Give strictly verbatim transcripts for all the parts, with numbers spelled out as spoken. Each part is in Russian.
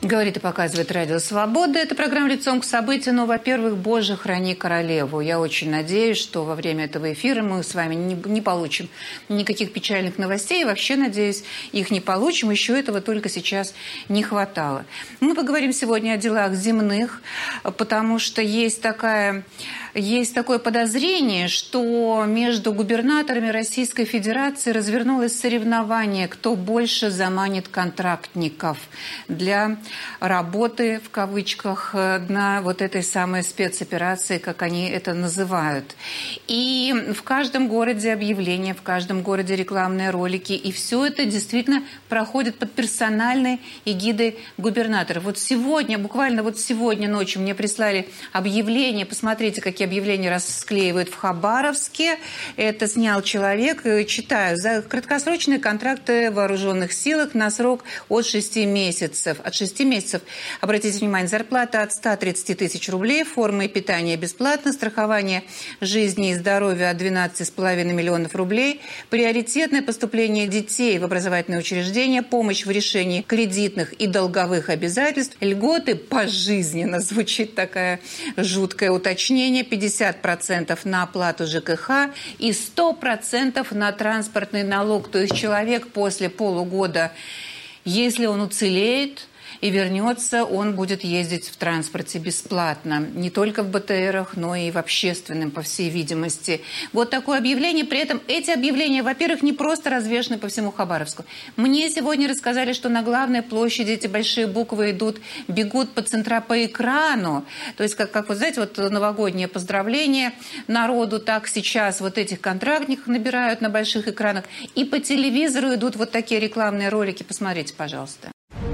Говорит и показывает Радио Свобода. Это программа «Лицом к событию». Ну, во-первых, Боже, храни королеву. Я очень надеюсь, что во время этого эфира мы с вами не, не получим никаких печальных новостей. И вообще, надеюсь, их не получим. Еще этого только сейчас не хватало. Мы поговорим сегодня о делах земных, потому что есть такая... Есть такое подозрение, что между губернаторами Российской Федерации развернулось соревнование, кто больше заманит контрактников для работы, в кавычках, на вот этой самой спецоперации, как они это называют. И в каждом городе объявления, в каждом городе рекламные ролики. И все это действительно проходит под персональной эгидой губернаторов. Вот сегодня, буквально вот сегодня ночью мне прислали объявление, посмотрите, какие объявления расклеивают в Хабаровске. Это снял человек, читаю, за краткосрочные контракты в вооруженных силах на срок от шести месяцев. От шести месяцев, обратите внимание, зарплата от ста тридцати тысяч рублей, форма и питание бесплатно, страхование жизни и здоровья от двенадцати с половиной миллионов рублей, приоритетное поступление детей в образовательные учреждения, помощь в решении кредитных и долговых обязательств, льготы пожизненно, звучит такое жуткое уточнение, пятьдесят процентов на оплату ЖКХ и сто процентов на транспортный налог. То есть человек после полугода, если он уцелеет и вернется, он будет ездить в транспорте бесплатно. Не только в БТРах, но и в общественном, по всей видимости. Вот такое объявление. При этом эти объявления, во-первых, не просто развешаны по всему Хабаровску. Мне сегодня рассказали, что на главной площади эти большие буквы идут, бегут по центра по экрану. То есть, как, как вы знаете, вот новогоднее поздравление народу, так сейчас вот этих контрактников набирают на больших экранах. И по телевизору идут вот такие рекламные ролики. Посмотрите, пожалуйста.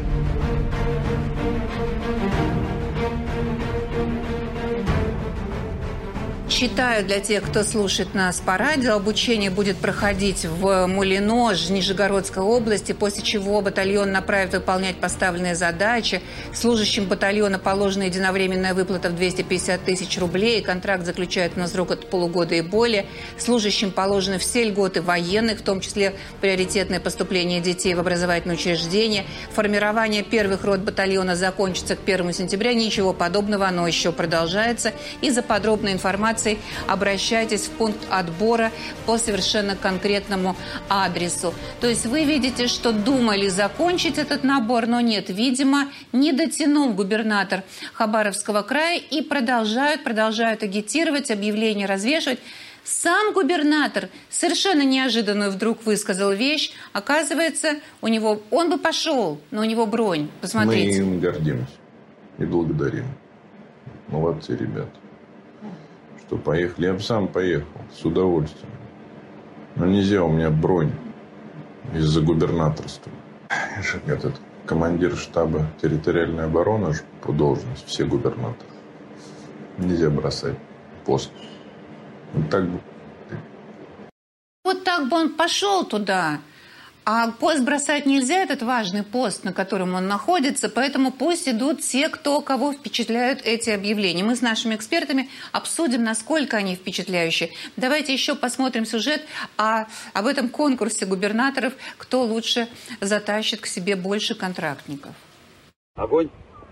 Читаю для тех, кто слушает нас по радио. Обучение будет проходить в Мулино, Нижегородской области, после чего батальон направит выполнять поставленные задачи. Служащим батальона положена единовременная выплата в двести пятьдесят тысяч рублей. Контракт заключают на срок от полугода и более. Служащим положены все льготы военных, в том числе приоритетное поступление детей в образовательные учреждения. Формирование первых рот батальона закончится к первому сентября. Ничего подобного, оно еще продолжается. И за подробной информацией обращайтесь в пункт отбора по совершенно конкретному адресу. То есть вы видите, что думали закончить этот набор, но нет, видимо, не дотянул губернатор Хабаровского края и продолжают, продолжают агитировать, объявления развешивать. Сам губернатор совершенно неожиданную вдруг высказал вещь. Оказывается, у него, он бы пошел, но у него бронь. Посмотрите. Мы им гордимся и благодарим. Молодцы, ребята. Что поехали. Я бы сам поехал с удовольствием. Но нельзя, у меня бронь из-за губернаторства. Этот командир штаба территориальной обороны по должности, все губернаторы. Нельзя бросать пост. Вот так бы. Вот так бы он пошел туда. А пост бросать нельзя, этот важный пост, на котором он находится, поэтому пусть идут те, кто, кого впечатляют эти объявления. Мы с нашими экспертами обсудим, насколько они впечатляющие. Давайте еще посмотрим сюжет о, об этом конкурсе губернаторов, кто лучше затащит к себе больше контрактников. Огонь!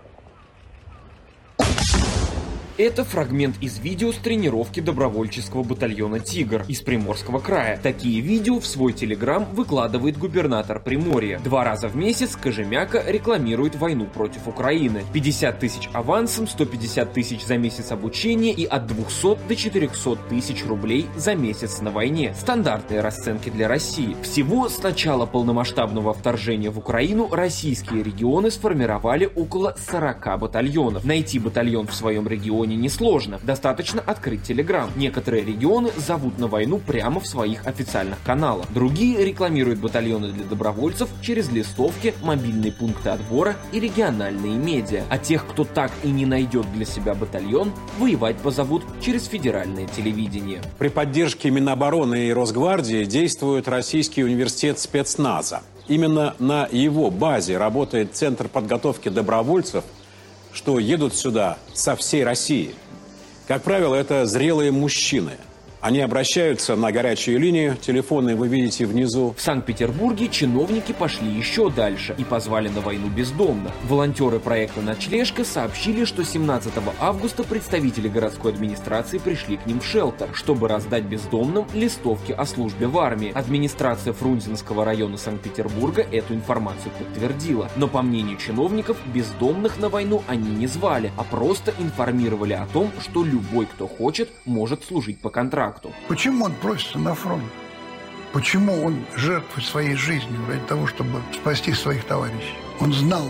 Это фрагмент из видео с тренировки добровольческого батальона «Тигр» из Приморского края. Такие видео в свой телеграм выкладывает губернатор Приморья. Два раза в месяц Кожемяка рекламирует войну против Украины. пятьдесят тысяч авансом, сто пятьдесят тысяч за месяц обучения и от двухсот до четырехсот тысяч рублей за месяц на войне. Стандартные расценки для России. Всего с начала полномасштабного вторжения в Украину российские регионы сформировали около сорока батальонов. Найти батальон в своем регионе несложно. Достаточно открыть Телеграм. Некоторые регионы зовут на войну прямо в своих официальных каналах. Другие рекламируют батальоны для добровольцев через листовки, мобильные пункты отбора и региональные медиа. А тех, кто так и не найдет для себя батальон, воевать позовут через федеральное телевидение. При поддержке Минобороны и Росгвардии действует Российский университет спецназа. Именно на его базе работает Центр подготовки добровольцев, что едут сюда со всей России. Как правило, это зрелые мужчины. Они обращаются на горячую линию, телефоны вы видите внизу. В Санкт-Петербурге чиновники пошли еще дальше и позвали на войну бездомных. Волонтеры проекта «Ночлежка» сообщили, что семнадцатого августа представители городской администрации пришли к ним в шелтер, чтобы раздать бездомным листовки о службе в армии. Администрация Фрунзенского района Санкт-Петербурга эту информацию подтвердила. Но, по мнению чиновников, бездомных на войну они не звали, а просто информировали о том, что любой, кто хочет, может служить по контракту. Почему он просится на фронт? Почему он жертвует своей жизнью ради того, чтобы спасти своих товарищей? Он знал,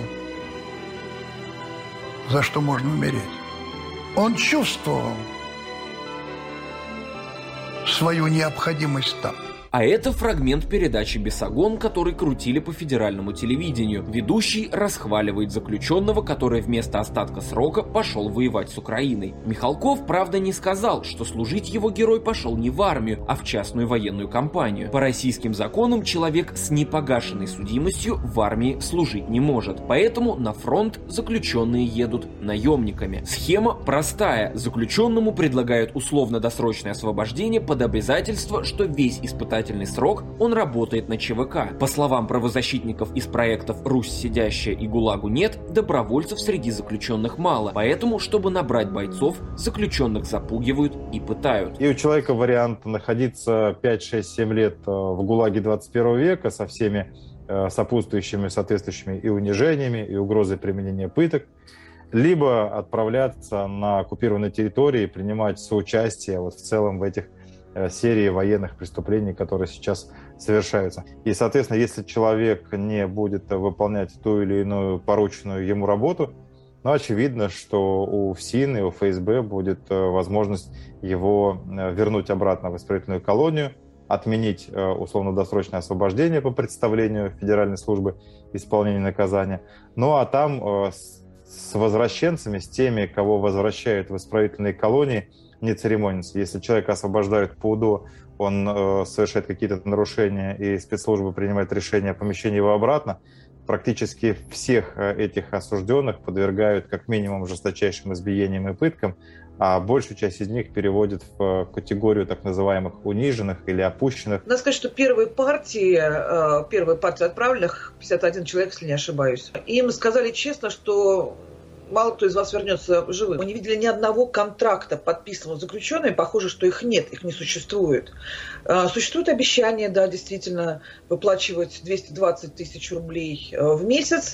за что можно умереть. Он чувствовал свою необходимость там. А это фрагмент передачи «Бесогон», который крутили по федеральному телевидению. Ведущий расхваливает заключенного, который вместо остатка срока пошел воевать с Украиной. Михалков, правда, не сказал, что служить его герой пошел не в армию, а в частную военную компанию. По российским законам человек с непогашенной судимостью в армии служить не может. Поэтому на фронт заключенные едут наемниками. Схема простая. Заключенному предлагают условно-досрочное освобождение под обязательство, что весь испытательный срок он работает на ЧВК. По словам правозащитников из проектов «Русь сидящая» и «ГУЛАГу нет», добровольцев среди заключенных мало. Поэтому, чтобы набрать бойцов, заключенных запугивают и пытают. И у человека вариант находиться пять, шесть, семь лет в ГУЛАГе двадцать первого века со всеми сопутствующими, соответствующими и унижениями, и угрозой применения пыток, либо отправляться на оккупированные территории и принимать соучастие вот в целом в этих серии военных преступлений, которые сейчас совершаются. И, соответственно, если человек не будет выполнять ту или иную порученную ему работу, ну, очевидно, что у ФСИН и у ФСБ будет возможность его вернуть обратно в исправительную колонию, отменить условно-досрочное освобождение по представлению Федеральной службы исполнения наказания. Ну, а там с возвращенцами, с теми, кого возвращают в исправительные колонии, не церемониться. Если человека освобождают по УДО, он э, совершает какие-то нарушения, и спецслужбы принимают решение о помещении его обратно, практически всех этих осужденных подвергают как минимум жесточайшим избиениям и пыткам, а большую часть из них переводят в категорию так называемых униженных или опущенных. Надо сказать, что первые партии, первые партии отправленных, пятьдесят один человек, если не ошибаюсь, им сказали честно, что мало кто из вас вернется живым. Мы не видели ни одного контракта, подписанного с заключенными. Похоже, что их нет, их не существует. Существует обещание, да, действительно, выплачивать двести двадцать тысяч рублей в месяц.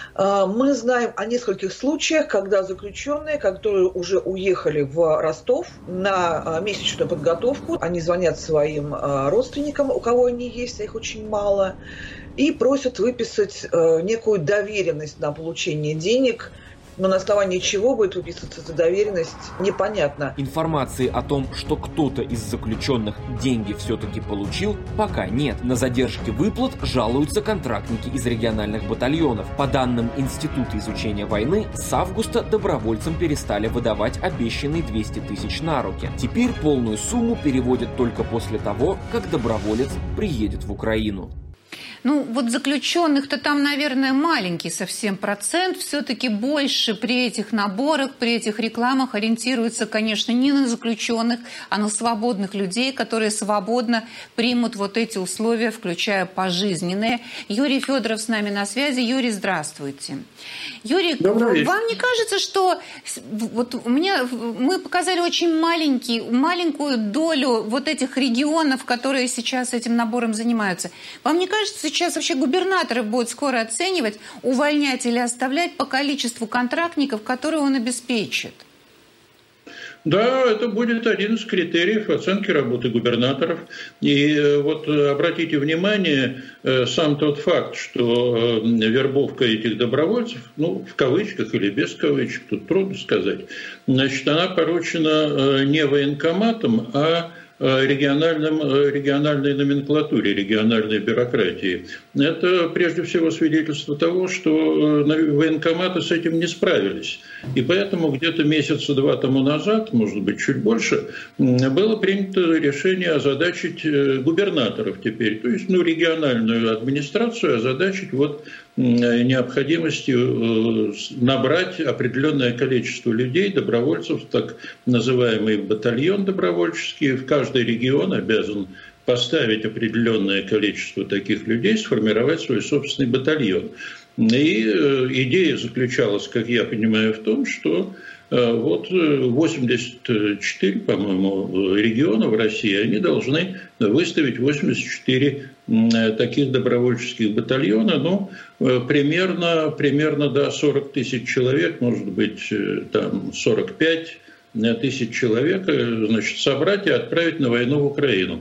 Мы знаем о нескольких случаях, когда заключенные, которые уже уехали в Ростов на месячную подготовку, они звонят своим родственникам, у кого они есть, а их очень мало, и просят выписать некую доверенность на получение денег. Но на основании чего будет выписываться эта доверенность, непонятно. Информации о том, что кто-то из заключенных деньги все-таки получил, пока нет. На задержки выплат жалуются контрактники из региональных батальонов. По данным Института изучения войны, с августа добровольцам перестали выдавать обещанные двести тысяч на руки. Теперь полную сумму переводят только после того, как доброволец приедет в Украину. Ну, вот заключенных-то там, наверное, маленький совсем процент. Все-таки больше при этих наборах, при этих рекламах ориентируются, конечно, не на заключенных, а на свободных людей, которые свободно примут вот эти условия, включая пожизненные. Юрий Федоров с нами на связи. Юрий, здравствуйте. Юрий, вам не кажется, что вот у меня, мы показали очень маленький, маленькую долю вот этих регионов, которые сейчас этим набором занимаются? Вам не кажется, сейчас вообще губернаторы будут скоро оценивать, увольнять или оставлять по количеству контрактников, которые он обеспечит? Да, это будет один из критериев оценки работы губернаторов. И вот обратите внимание, сам тот факт, что вербовка этих добровольцев, ну, в кавычках или без кавычек, тут трудно сказать, значит, она поручена не военкоматом, а региональном, региональной номенклатуре, региональной бюрократии. Это прежде всего свидетельство того, что военкоматы с этим не справились. И поэтому где-то месяца два тому назад, может быть, чуть больше, было принято решение озадачить губернаторов теперь, то есть ну, региональную администрацию озадачить вот необходимостью набрать определенное количество людей, добровольцев, так называемый батальон добровольческий. В каждый регион обязан поставить определенное количество таких людей, сформировать свой собственный батальон. И идея заключалась, как я понимаю, в том, что вот восемьдесят четыре, по-моему, региона в России, они должны выставить восемьдесят четыре таких добровольческих батальона, ну, примерно, примерно до сорок тысяч человек, может быть, там сорок пять тысяч человек, значит, собрать и отправить на войну в Украину.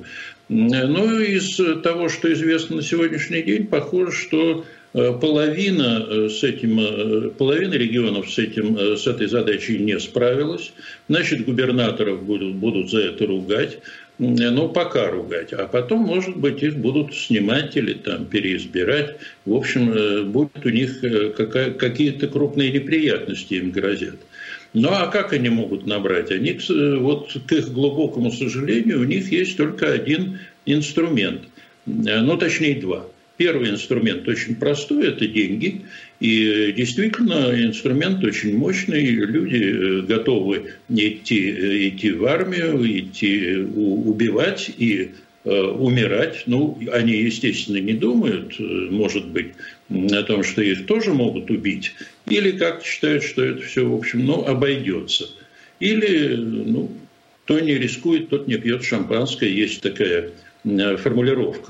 Но из того, что известно на сегодняшний день, похоже, что половина, с этим, половина регионов с, этим, с этой задачей не справилась. Значит, губернаторов будут, будут за это ругать. Но пока ругать. А потом, может быть, их будут снимать или там переизбирать. В общем, будет у них какая, какие-то крупные неприятности им грозят. Ну а как они могут набрать? Они, вот к их глубокому сожалению, у них есть только один инструмент. Ну, точнее, два. Первый инструмент очень простой – это деньги. И действительно, инструмент очень мощный. Люди готовы идти, идти в армию, идти убивать и э, умирать. Ну, они, естественно, не думают, может быть, о том, что их тоже могут убить. Или как считают, что это все, в общем, ну, обойдется. Или, ну, кто не рискует, тот не пьет шампанское. Есть такая формулировка,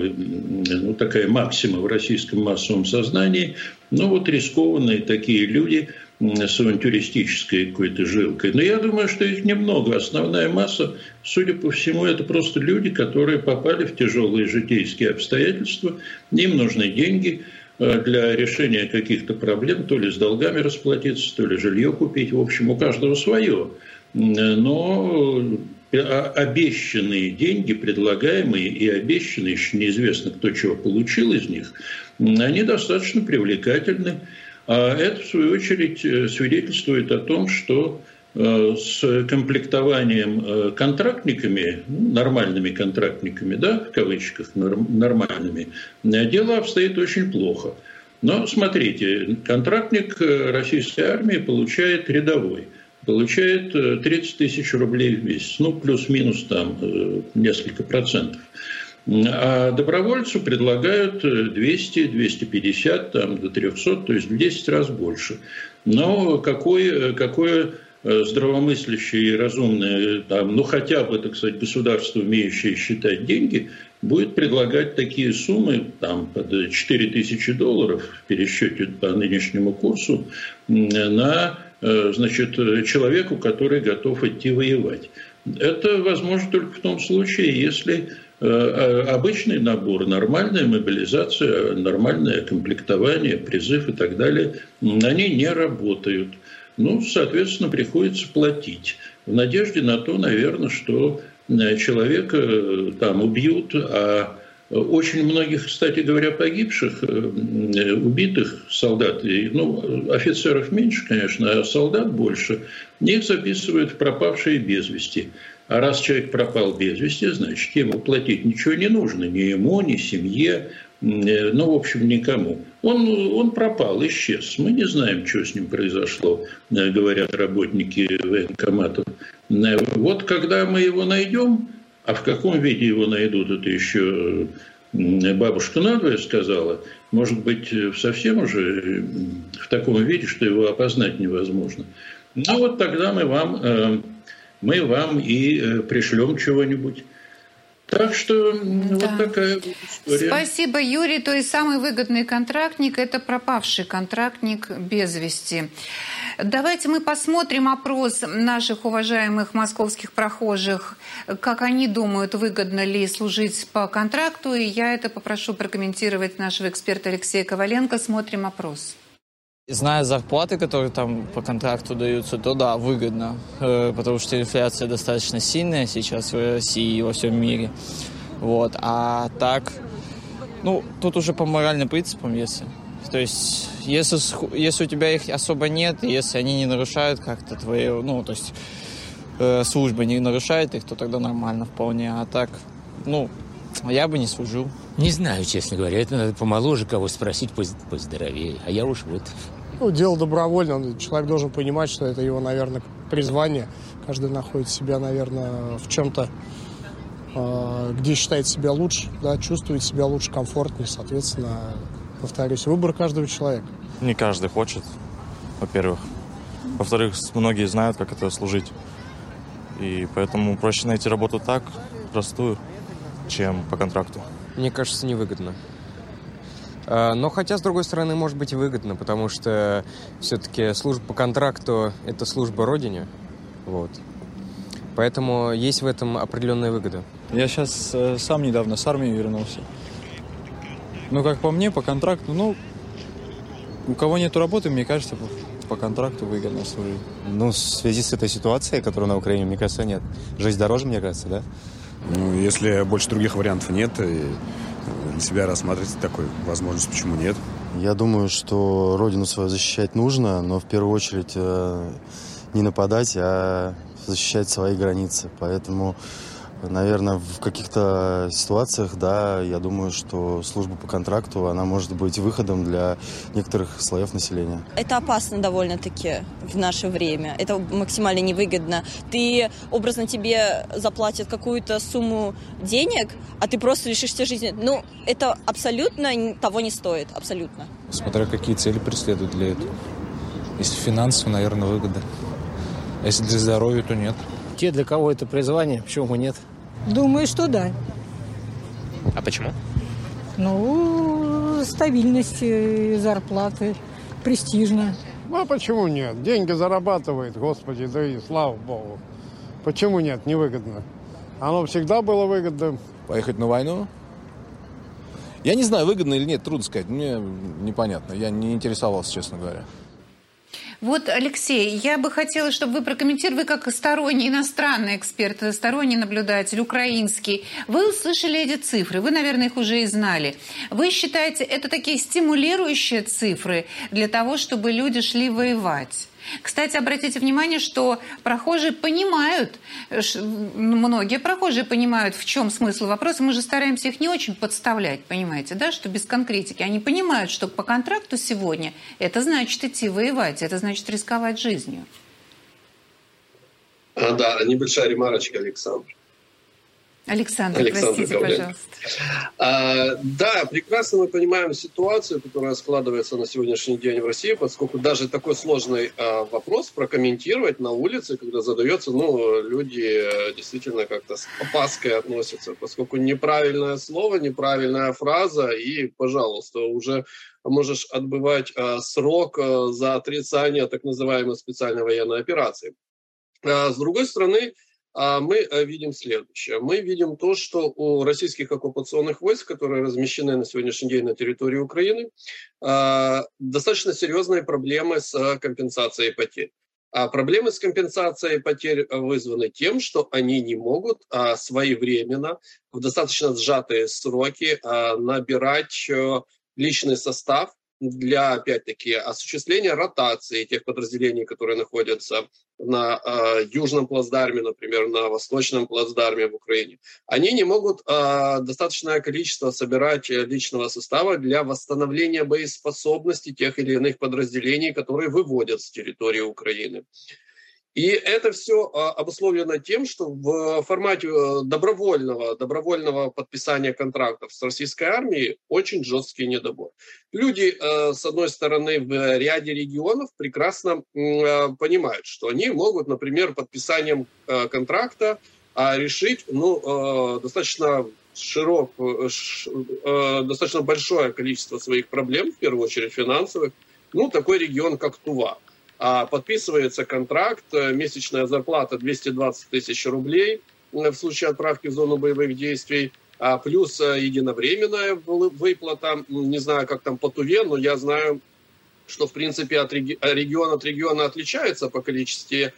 ну, такая максима в российском массовом сознании. Ну, вот рискованные такие люди с авантюристической какой-то жилкой. Но я думаю, что их немного. Основная масса, судя по всему, это просто люди, которые попали в тяжелые житейские обстоятельства. Им нужны деньги для решения каких-то проблем, то ли с долгами расплатиться, то ли жилье купить. В общем, у каждого свое. Но обещанные деньги, предлагаемые и обещанные, еще неизвестно, кто чего получил из них, они достаточно привлекательны. А это, в свою очередь, свидетельствует о том, что с комплектованием контрактниками, нормальными контрактниками, да, в кавычках, нормальными, дело обстоит очень плохо. Но смотрите, контрактник российской армии получает рядовой. Получает тридцать тысяч рублей в месяц, ну, плюс-минус там несколько процентов. А добровольцу предлагают двести, двести пятьдесят, там, до триста, то есть в десять раз больше. Но какое, какое здравомыслящее и разумное, там, ну, хотя бы, так сказать, государство, умеющее считать деньги, будет предлагать такие суммы, там, под четыре тысячи долларов в пересчете по нынешнему курсу на... значит, человеку, который готов идти воевать. Это возможно только в том случае, если обычный набор, нормальная мобилизация, нормальное комплектование, призыв и так далее, они не работают. Ну, соответственно, приходится платить. В надежде на то, наверное, что человека там убьют, а очень многих, кстати говоря, погибших, убитых солдат, ну, офицеров меньше, конечно, а солдат больше, их записывают в пропавшие без вести. А раз человек пропал без вести, значит, ему платить ничего не нужно, ни ему, ни семье, ну, в общем, никому. Он, он пропал, исчез. Мы не знаем, что с ним произошло, говорят работники военкоматов. Вот когда мы его найдем, а в каком виде его найдут, это еще бабушка надвое сказала. Может быть, совсем уже в таком виде, что его опознать невозможно. Ну вот тогда мы вам, мы вам и пришлем чего-нибудь. Так что да. Вот такая вот история. Спасибо, Юрий. То есть самый выгодный контрактник – это пропавший контрактник без вести. Давайте мы посмотрим опрос наших уважаемых московских прохожих, как они думают, выгодно ли служить по контракту. И я это попрошу прокомментировать нашего эксперта Алексея Коваленко. Смотрим опрос. Зная зарплаты, которые там по контракту даются, то да, выгодно, потому что инфляция достаточно сильная сейчас в России и во всем мире. Вот. А так, ну, тут уже по моральным принципам, если... То есть, если, если у тебя их особо нет, если они не нарушают как-то твои, ну, то есть, э, служба не нарушает их, то тогда нормально вполне. А так, ну, Я бы не служил. Не знаю, честно говоря. Это надо помоложе кого спросить, поздоровее. А я уж вот... Ну, дело добровольно. Человек должен понимать, что это его, наверное, призвание. Каждый находит себя, наверное, в чем-то, где считает себя лучше, да, чувствует себя лучше, комфортнее. Соответственно, повторюсь, выбор каждого человека. Не каждый хочет, во-первых. Во-вторых, многие знают, как это служить. И поэтому проще найти работу так, простую, чем по контракту. Мне кажется, невыгодно. Но хотя, с другой стороны, может быть и выгодно, потому что все-таки служба по контракту – это служба Родине. Вот. Поэтому есть в этом определенная выгода. Я сейчас э, сам недавно с армии вернулся. Ну, как по мне, по контракту, ну, у кого нету работы, мне кажется, по, по контракту выгодно служить. Ну, в связи с этой ситуацией, которая на Украине, мне кажется, нет. Жизнь дороже, мне кажется, да? Ну, если больше других вариантов нет, и для себя рассматривать такой возможность, почему нет? Я думаю, что родину свою защищать нужно, но в первую очередь э, не нападать, а защищать свои границы. Поэтому, наверное, в каких-то ситуациях, да, я думаю, что служба по контракту, она может быть выходом для некоторых слоев населения. Это опасно довольно-таки в наше время. Это максимально невыгодно. Ты, образно, тебе заплатят какую-то сумму денег, а ты просто лишишься жизни. Ну, это абсолютно того не стоит. Абсолютно. Смотря какие цели преследуют для этого. Если финансово, наверное, выгода. А если для здоровья, то нет. Те, для кого это призвание, почему нет? Думаю, что да. А почему? Ну, стабильность зарплаты, престижно. Ну, а почему нет? Деньги зарабатывает, Господи, да и слава Богу. Почему нет? Невыгодно. Оно всегда было выгодно. Поехать на войну? Я не знаю, выгодно или нет, трудно сказать. Мне непонятно. Я не интересовался, честно говоря. Вот, Алексей, я бы хотела, чтобы вы прокомментировали, вы как сторонний иностранный эксперт, сторонний наблюдатель, украинский. Вы услышали эти цифры, вы, наверное, их уже и знали. Вы считаете, это такие стимулирующие цифры для того, чтобы люди шли воевать? Кстати, обратите внимание, что прохожие понимают, многие прохожие понимают, в чем смысл вопроса. Мы же стараемся их не очень подставлять, понимаете, да, что без конкретики. Они понимают, что по контракту сегодня это значит идти воевать, это значит рисковать жизнью. А, да, небольшая ремарочка, Александр. Александр, Александр простите, Ковалев. пожалуйста. А, да, прекрасно мы понимаем ситуацию, которая складывается на сегодняшний день в России, поскольку даже такой сложный а, вопрос прокомментировать на улице, когда задается, ну, люди действительно как-то с опаской относятся, поскольку неправильное слово, неправильная фраза, и, пожалуйста, уже можешь отбывать а, срок а, за отрицание так называемой специальной военной операции. А, с другой стороны, мы видим следующее. Мы видим то, что у российских оккупационных войск, которые размещены на сегодняшний день на территории Украины, достаточно серьезные проблемы с компенсацией потерь. А проблемы с компенсацией потерь вызваны тем, что они не могут своевременно, в достаточно сжатые сроки набирать личный состав для, опять-таки, осуществления ротации тех подразделений, которые находятся на э, Южном плацдарме, например, на Восточном плацдарме в Украине. Они не могут э, достаточное количество собирать личного состава для восстановления боеспособности тех или иных подразделений, которые выводят с территории Украины. И это все обусловлено тем, что в формате добровольного, добровольного подписания контрактов с российской армией очень жесткий недобор. Люди, с одной стороны, в ряде регионов прекрасно понимают, что они могут, например, подписанием контракта решить ну, достаточно широк, достаточно большое количество своих проблем, в первую очередь финансовых. Ну, такой регион, как Тува. Подписывается контракт, месячная зарплата двести двадцать тысяч рублей в случае отправки в зону боевых действий, плюс единовременная выплата. Не знаю, как там по Туве, но я знаю, что в принципе от региона от региона отличается по количестве,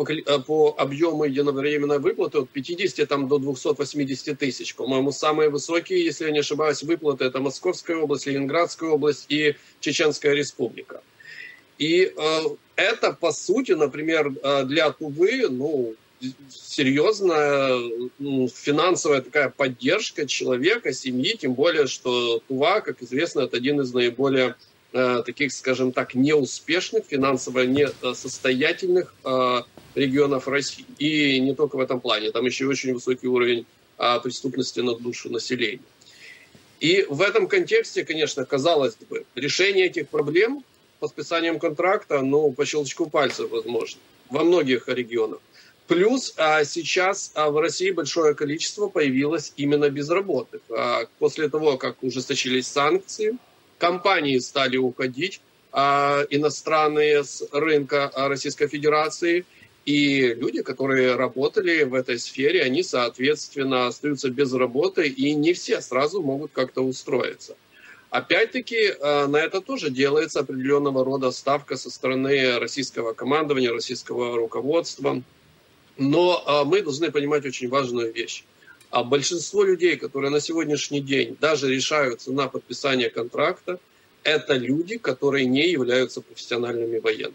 по объему единовременной выплаты от пятидесяти там, до двухсот восьмидесяти тысяч. По-моему, самые высокие, если я не ошибаюсь, выплаты — это Московская область, Ленинградская область и Чеченская республика. И э, это, по сути, например, для Тувы, ну, серьезная ну, финансовая такая поддержка человека, семьи, тем более, что Тува, как известно, это один из наиболее э, таких, скажем так, неуспешных, финансово несостоятельных э, регионов России. И не только в этом плане, там еще очень высокий уровень э, преступности на душу населения. И в этом контексте, конечно, казалось бы, решение этих проблем подписанием контракта, ну, по щелчку пальцев возможно, во многих регионах. Плюс а, сейчас а, в России большое количество появилось именно безработных. А, после того, как ужесточились санкции, компании стали уходить, а, иностранные с рынка а, Российской Федерации, и люди, которые работали в этой сфере, они, соответственно, остаются без работы, и не все сразу могут как-то устроиться. Опять-таки, на это тоже делается определенного рода ставка со стороны российского командования, российского руководства. Но мы должны понимать очень важную вещь. Большинство людей, которые на сегодняшний день даже решаются на подписание контракта, это люди, которые не являются профессиональными военными.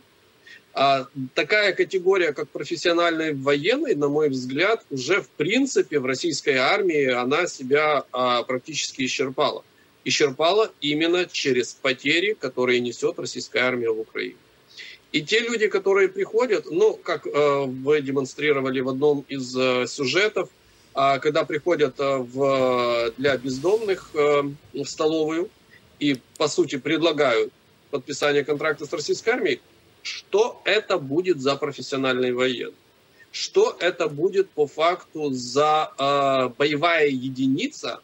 А такая категория, как профессиональный военный, на мой взгляд, уже в принципе в российской армии она себя а, практически исчерпала. Исчерпала именно через потери, которые несет российская армия в Украине. И те люди, которые приходят, ну, как э, вы демонстрировали в одном из э, сюжетов, э, когда приходят э, в, для бездомных э, в столовую и, по сути, предлагают подписание контракта с российской армией, что это будет за профессиональный военный? Что это будет по факту за э, боевая единица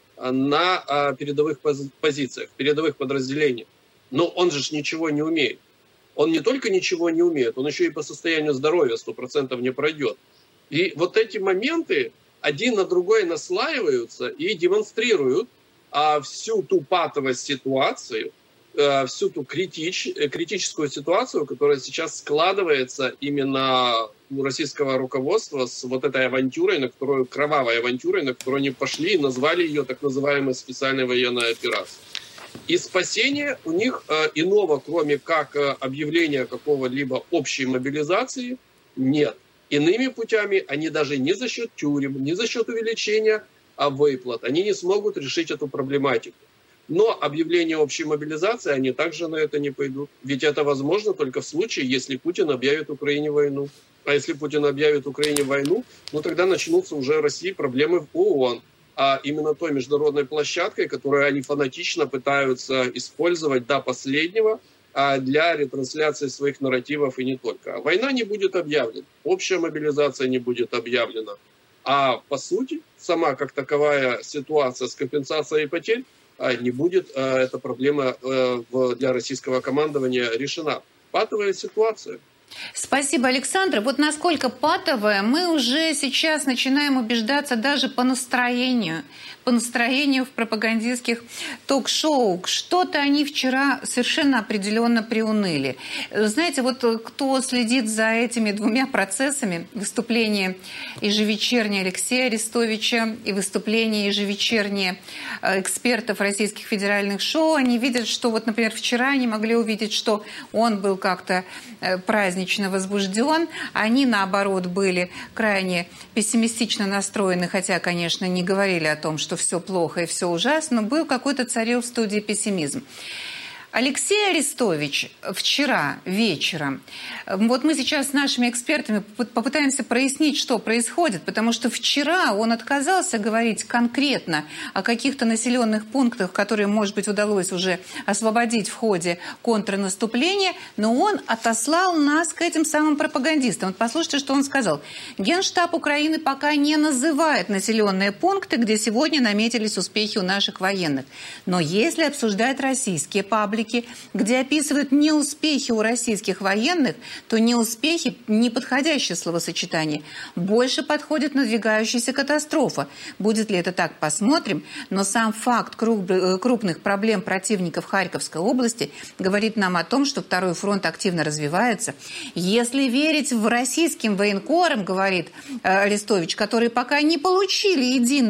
на э, передовых позициях, передовых подразделениях? Но он же ничего не умеет. Он не только ничего не умеет, он еще и по состоянию здоровья сто процентов не пройдет. И вот эти моменты один на другой наслаиваются и демонстрируют а, всю ту патовость ситуации, всю ту критич, критическую ситуацию, которая сейчас складывается именно у российского руководства с вот этой авантюрой, на которую, кровавой авантюрой, на которую они пошли и назвали ее так называемой специальной военной операцией. И спасения у них э, иного, кроме как э, объявления какого-либо общей мобилизации, нет. Иными путями они даже не за счет тюрем, не за счет увеличения а выплат, они не смогут решить эту проблематику. Но объявление общей мобилизации, они также на это не пойдут. Ведь это возможно только в случае, если Путин объявит Украине войну. А если Путин объявит Украине войну, ну тогда начнутся уже в России проблемы в ООН. А именно той международной площадкой, которую они фанатично пытаются использовать до последнего для ретрансляции своих нарративов и не только. Война не будет объявлена, общая мобилизация не будет объявлена. А по сути, сама как таковая ситуация с компенсацией потерь, не будет э, эта проблема э, в, для российского командования решена. Патовая ситуация. Спасибо, Александр. Вот насколько патовая, мы уже сейчас начинаем убеждаться даже по настроению. По настроению в пропагандистских ток-шоу. Что-то они вчера совершенно определенно приуныли. Знаете, вот кто следит за этими двумя процессами, выступление ежевечернее Алексея Арестовича и выступление ежевечернее экспертов российских федеральных шоу, они видят, что вот, например, вчера они могли увидеть, что он был как-то празднично возбужден, они, наоборот, были крайне пессимистично настроены, хотя, конечно, не говорили о том, что все плохо и все ужасно, но был какой-то царил в студии пессимизм. Алексей Арестович вчера вечером, вот мы сейчас с нашими экспертами попытаемся прояснить, что происходит, потому что вчера он отказался говорить конкретно о каких-то населенных пунктах, которые, может быть, удалось уже освободить в ходе контрнаступления, но он отослал нас к этим самым пропагандистам. Вот послушайте, что он сказал. Генштаб Украины пока не называет населенные пункты, где сегодня наметились успехи у наших военных. Но если обсуждать российские паблики, где описывают неуспехи у российских военных, то неуспехи – неподходящее словосочетание. Больше подходит надвигающаяся катастрофа. Будет ли это так, посмотрим. Но сам факт крупных проблем противника в Харьковской области говорит нам о том, что второй фронт активно развивается. Если верить в российским военкорам, говорит Арестович, которые пока не получили единой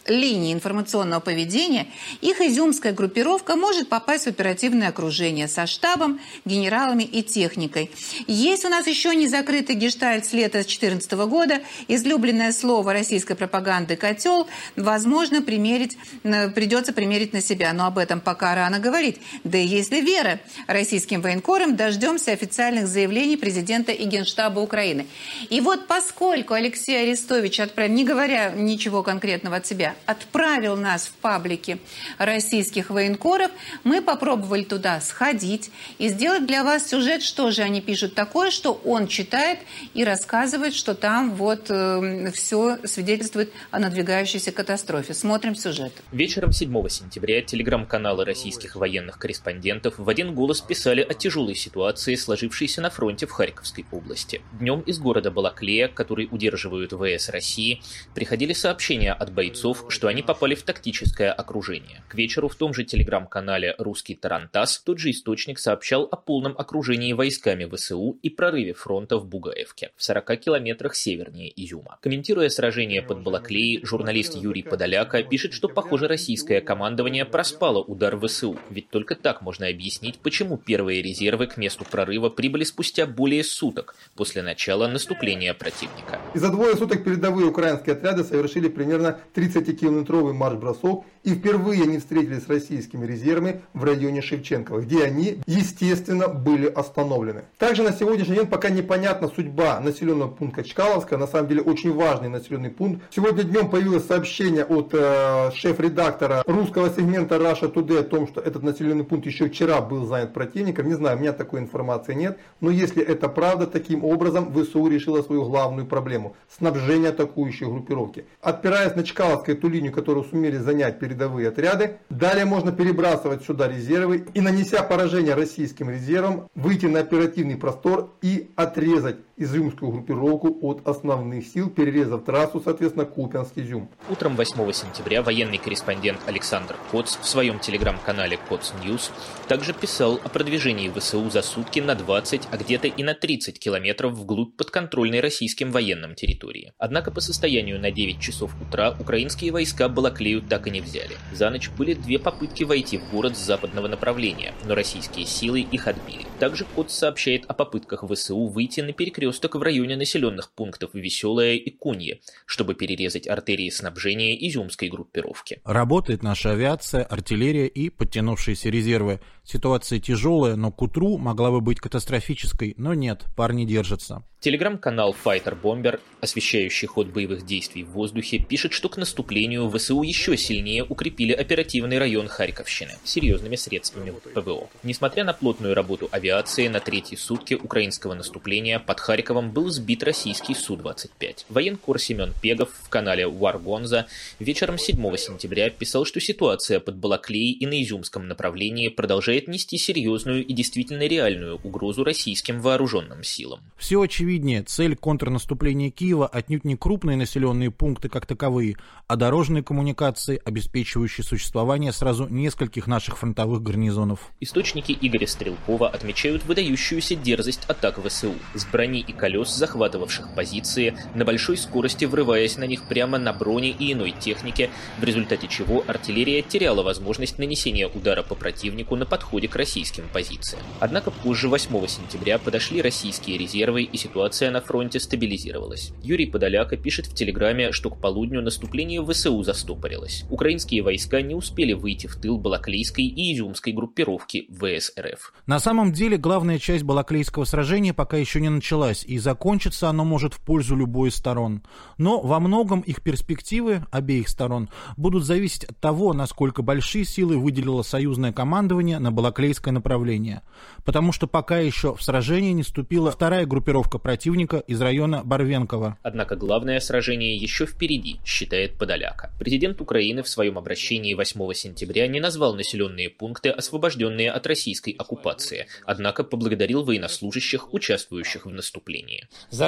линии информационного поведения, их изюмская группировка может попасть в оперативное окружение со штабом, генералами и техникой. Есть у нас еще не закрытый гештальт с лета две тысячи четырнадцатого года, излюбленное слово российской пропаганды «котел», возможно, примерить, придется примерить на себя, но об этом пока рано говорить. Да и если вера российским военкорам, дождемся официальных заявлений президента и Генштаба Украины. И вот поскольку Алексей Арестович, отправил, не говоря ничего конкретного от себя, отправил нас в паблики российских военкоров, мы попробовали туда сходить и сделать для вас сюжет, что же они пишут такое, что он читает и рассказывает, что там вот э, все свидетельствует о надвигающейся катастрофе. Смотрим сюжет. Вечером седьмого сентября телеграм-каналы российских военных корреспондентов в один голос писали о тяжелой ситуации, сложившейся на фронте в Харьковской области. Днем из города Балаклея, который удерживают ВС России, приходили сообщения от бойцов, что они попали в тактическое окружение. К вечеру в том же телеграм-канале «Русский Тарантас» тот же источник сообщал о полном окружении войсками ВСУ и прорыве фронта в Бугаевке, в сорока километрах севернее Изюма. Комментируя сражение под Балаклеей, журналист Юрий Подоляка пишет, что, похоже, российское командование проспало удар ВСУ, ведь только так можно объяснить, почему первые резервы к месту прорыва прибыли спустя более суток после начала наступления противника. И за двое суток передовые украинские отряды совершили примерно тридцатикилометровый марш-бросок и впервые они встретились с российскими резервами в районе Шевченкова, где они, естественно, были остановлены. Также на сегодняшний день пока непонятна судьба населенного пункта Чкаловска, на самом деле очень важный населенный пункт. Сегодня днем появилось сообщение от э, шеф-редактора русского сегмента Russia Today о том, что этот населенный пункт еще вчера был занят противником. Не знаю, у меня такой информации нет, но если это правда, таким образом ВСУ решила свою главную проблему – снабжение атакующей группировки. Отпираясь на Чкаловскую, эту линию, которую сумели занять передовые отряды, далее можно перебрасывать сюда резервы и, нанеся поражение российским резервам, выйти на оперативный простор и отрезать изюмскую группировку от основных сил, перерезав трассу, соответственно, Купянск-Изюм. Утром восьмого сентября военный корреспондент Александр Коц в своем телеграм-канале Коц Ньюс также писал о продвижении ВСУ за сутки на двадцать, а где-то и на тридцать километров вглубь подконтрольной российским военным территории. Однако по состоянию на девять часов утра украинские войска Балаклею так и не взяли. За ночь были две попытки войти в город с западного направления, но российские силы их отбили. Также Коц сообщает о попытках ВСУ выйти на перекресток в районе населенных пунктов Веселое и Кунье, чтобы перерезать артерии снабжения изюмской группировки. Работает наша авиация, артиллерия и подтянувшиеся резервы. Ситуация тяжелая, но к утру могла бы быть катастрофической, но нет, парни держатся. Телеграм-канал Fighter Bomber, освещающий ход боевых действий в воздухе, пишет, что к наступлению ВСУ еще сильнее укрепили оперативный район Харьковщины серьезными средствами ПВО. Несмотря на плотную работу авиации, на третьи сутки украинского наступления под Харьковом был сбит российский Су двадцать пять. Военкор Семен Пегов в канале War Gonza вечером седьмого сентября писал, что ситуация под Балаклеей и на Изюмском направлении продолжает нести серьезную и действительно реальную угрозу российским вооруженным силам. Все очевидно. Виднее, цель контрнаступления Киева отнюдь не крупные населенные пункты как таковые, а дорожные коммуникации, обеспечивающие существование сразу нескольких наших фронтовых гарнизонов. Источники Игоря Стрелкова отмечают выдающуюся дерзость атак ВСУ, с брони и колес захватывавших позиции, на большой скорости врываясь на них прямо на броне и иной технике, в результате чего артиллерия теряла возможность нанесения удара по противнику на подходе к российским позициям. Однако позже восьмого сентября подошли российские резервы и ситуация Ситуация на фронте стабилизировалась. Юрий Подоляка пишет в Телеграме, что к полудню наступление ВСУ застопорилось. Украинские войска не успели выйти в тыл Балаклейской и Изюмской группировки ВС РФ. На самом деле, главная часть Балаклейского сражения пока еще не началась, и закончится оно может в пользу любой из сторон. Но во многом их перспективы обеих сторон будут зависеть от того, насколько большие силы выделило союзное командование на Балаклейское направление. Потому что пока еще в сражение не вступила вторая группировка противника из района Барвенкова. Однако главное сражение еще впереди, считает Подоляка. Президент Украины в своем обращении восьмого сентября не назвал населенные пункты, освобожденные от российской оккупации, однако поблагодарил военнослужащих, участвующих в наступлении.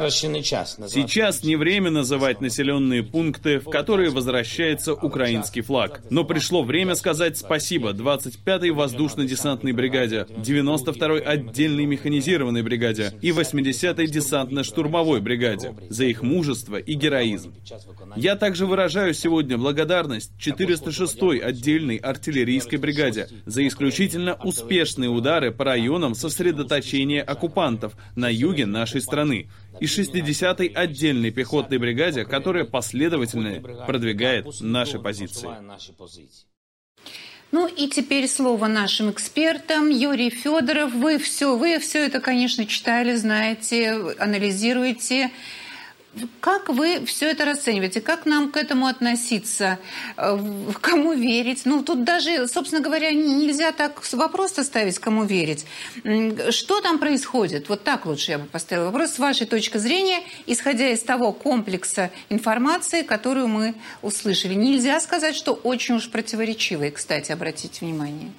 Сейчас не время называть населенные пункты, в которые возвращается украинский флаг. Но пришло время сказать спасибо двадцать пятой воздушно-десантной десантной бригаде, девяносто второй отдельной механизированной бригаде и восьмидесятой десантно-штурмовой бригаде за их мужество и героизм. Я также выражаю сегодня благодарность четыреста шестой отдельной артиллерийской бригаде за исключительно успешные удары по районам сосредоточения оккупантов на юге нашей страны и шестидесятой отдельной пехотной бригаде, которая последовательно продвигает наши позиции. Ну и теперь слово нашим экспертам. Юрий Федоров, вы все, вы все это, конечно, читали, знаете, анализируете. Как вы все это расцениваете? Как нам к этому относиться? Кому верить? Ну, тут даже, собственно говоря, нельзя так вопрос ставить, кому верить. Что там происходит? Вот так лучше я бы поставила вопрос с вашей точки зрения, исходя из того комплекса информации, которую мы услышали. Нельзя сказать, что очень уж противоречивой, кстати, обратите внимание.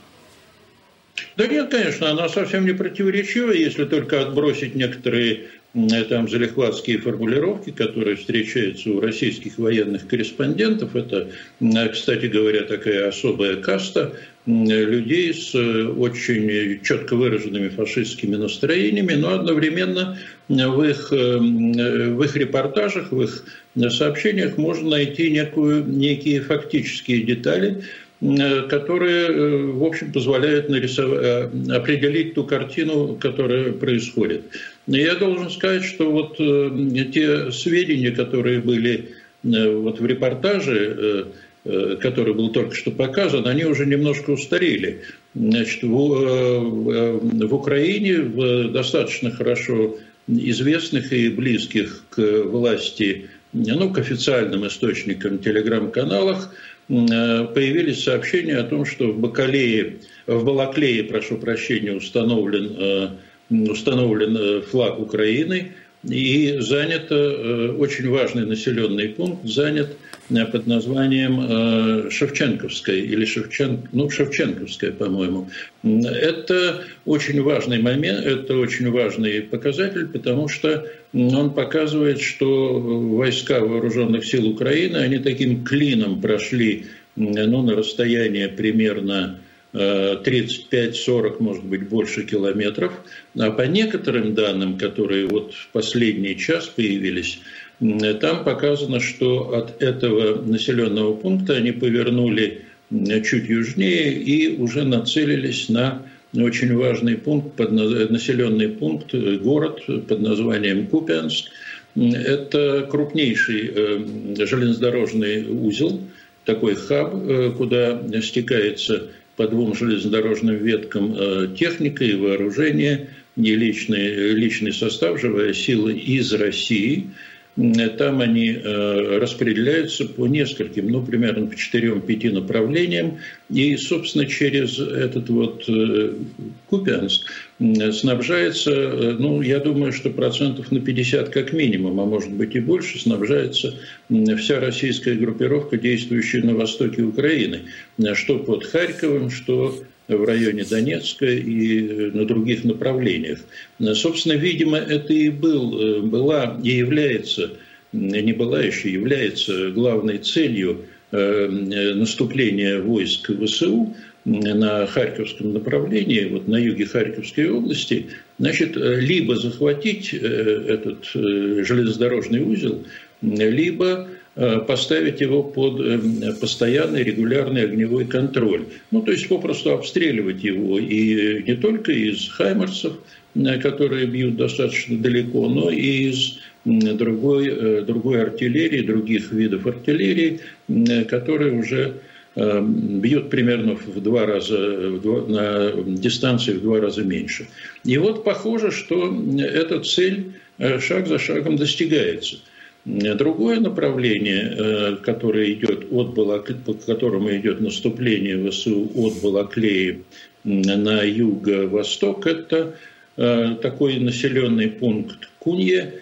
Да нет, конечно, она совсем не противоречивая, если только отбросить некоторые там залихватские формулировки, которые встречаются у российских военных корреспондентов. Это, кстати говоря, такая особая каста людей с очень четко выраженными фашистскими настроениями, но одновременно в их, в их репортажах, в их сообщениях можно найти некую, некие фактические детали, которые, в общем, позволяют нарисовать, определить ту картину, которая происходит. Я должен сказать, что вот те сведения, которые были вот в репортаже, который был только что показан, они уже немножко устарели. Значит, в, в Украине, в достаточно хорошо известных и близких к власти, ну, к официальным источникам телеграм-каналах, появились сообщения о том, что в Бакалее, в Балаклее, прошу прощения, установлен, установлен флаг Украины и занят очень важный населенный пункт, занят под названием Шевченковская или Шевчен... ну, Шевченковская, по-моему. Это очень важный момент, это очень важный показатель, потому что он показывает, что войска вооруженных сил Украины, они таким клином прошли, ну, на расстояние примерно тридцать пять сорок, может быть, больше километров. А по некоторым данным, которые вот в последний час появились, там показано, что от этого населенного пункта они повернули чуть южнее и уже нацелились на очень важный пункт, населенный пункт, город под названием Купянск. Это крупнейший железнодорожный узел, такой хаб, куда стекается по двум железнодорожным веткам техника и вооружение, и личный, личный состав, живая сила из России. Там они распределяются по нескольким, ну, примерно по четырем-пяти направлениям. И, собственно, через этот вот Купянск снабжается, ну, я думаю, что процентов на пятьдесят как минимум, а может быть и больше, снабжается вся российская группировка, действующая на востоке Украины. Что под Харьковом, что в районе Донецка и на других направлениях. Собственно, видимо, это и был, была и является, не была еще, является главной целью наступления войск ВСУ на Харьковском направлении, вот на юге Харьковской области, значит, либо захватить этот железнодорожный узел, либо поставить его под постоянный регулярный огневой контроль. Ну, то есть попросту обстреливать его и не только из хаймерсов, которые бьют достаточно далеко, но и из другой, другой артиллерии, других видов артиллерии, которые уже бьют примерно в два раза, на дистанции в два раза меньше. И вот похоже, что эта цель шаг за шагом достигается. Другое направление, которое идет от Балаклеи, по которому идет наступление ВСУ от Балаклеи на юго-восток, это такой населенный пункт Кунье,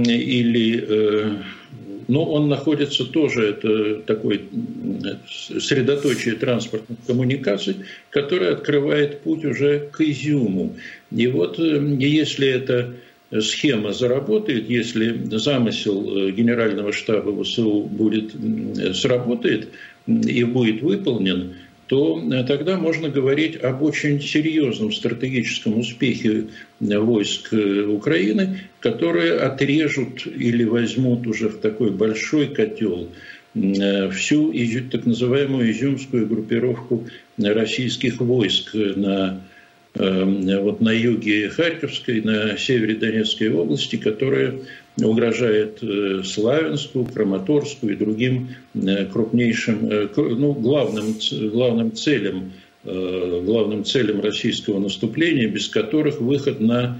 или, ну, он находится тоже, это такое средоточие транспортных коммуникаций, которое открывает путь уже к Изюму. И вот если это схема заработает, если замысел Генерального штаба ВСУ будет, сработает и будет выполнен, то тогда можно говорить об очень серьезном стратегическом успехе войск Украины, которые отрежут или возьмут уже в такой большой котел всю так называемую изюмскую группировку российских войск на, вот на юге Харьковской, на севере Донецкой области, которая угрожает Славянску, Краматорску и другим крупнейшим, ну, главным, главным целям, главным целям российского наступления, без которых выход на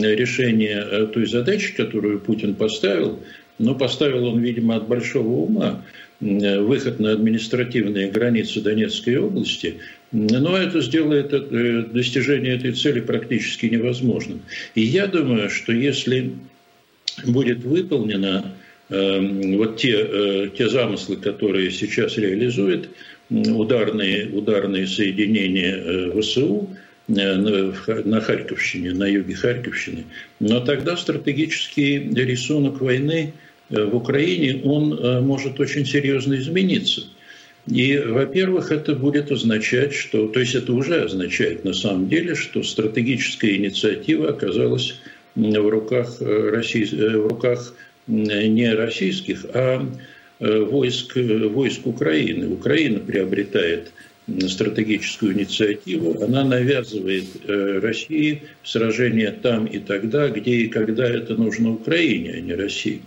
решение той задачи, которую Путин поставил, но поставил он, видимо, от большого ума, выход на административные границы Донецкой области, но это сделает достижение этой цели практически невозможным. И я думаю, что если будет выполнено э, вот те, э, те замыслы, которые сейчас реализует ударные, ударные соединения э, ВСУ э, на, на Харьковщине, на юге Харьковщины, но тогда стратегический рисунок войны э, в Украине, он э, может очень серьезно измениться. И, во-первых, это будет означать, что, то есть это уже означает на самом деле, что стратегическая инициатива оказалась в руках, России, в руках не российских, а войск, войск Украины. Украина приобретает стратегическую инициативу, она навязывает России сражения там и тогда, где и когда это нужно Украине, а не России.